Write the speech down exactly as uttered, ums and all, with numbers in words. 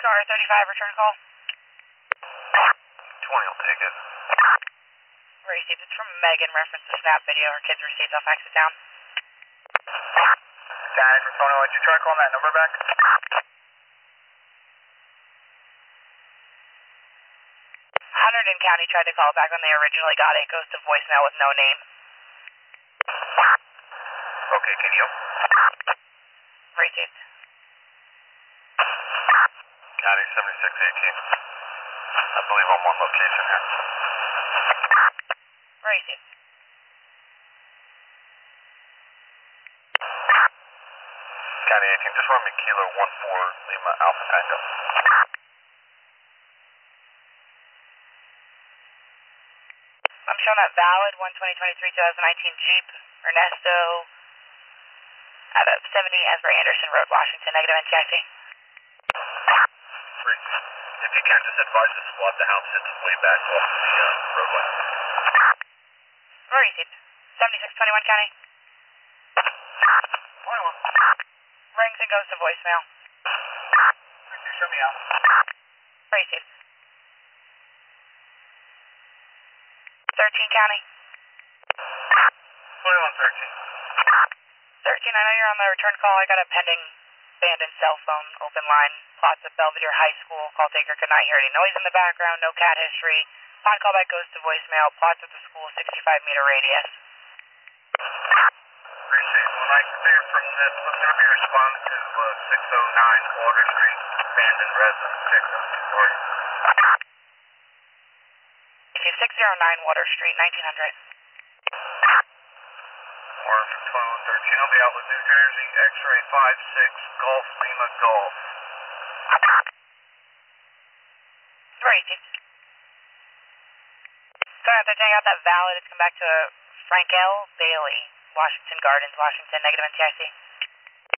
Star thirty-five, return call. twenty will take it. Received. It's from Megan, reference to Snap video. Her kids received. I'll fax it down. Danny from Tony, why don't you try calling that number back? Hunterdon County tried to call back when they originally got it. It goes to voicemail with no name. Okay, can you? Received. County seventy-six eighteen. I believe I'm on location here. Received. County eighteen, just run me Kilo one four Lima Alpha Tango. I'm showing up valid one twenty twenty-three twenty nineteen Jeep Ernesto out of seventy Asbury Anderson Road, Washington, negative N T I C. If you can, just advise the squad the house sits way back off the uh, roadway. Received. seventy-six twenty-one County. twenty-one. Rings and goes to voicemail. Show me out. Received. thirteen County. twenty-one thirteen. thirteen, I know you're on the return call. I got a pending abandoned cell phone, open line, plots of Belvedere High School. Call taker could not hear any noise in the background, no cat history. Upon callback goes to voicemail, plots at the school, sixty-five meter radius. Appreciate it. When I clear from this, what's going to be responded to uh, six oh nine Water Street, abandoned residence, six oh two four. six oh nine Water Street, nineteen hundred. Warren from twenty-one thirteen. I'll be out with New Jersey, X-ray five six, Golf Lima Golf. Received. Sorry, they're taking out that valid. It's come back to Frank L. Bailey, Washington Gardens, Washington, negative N T I C.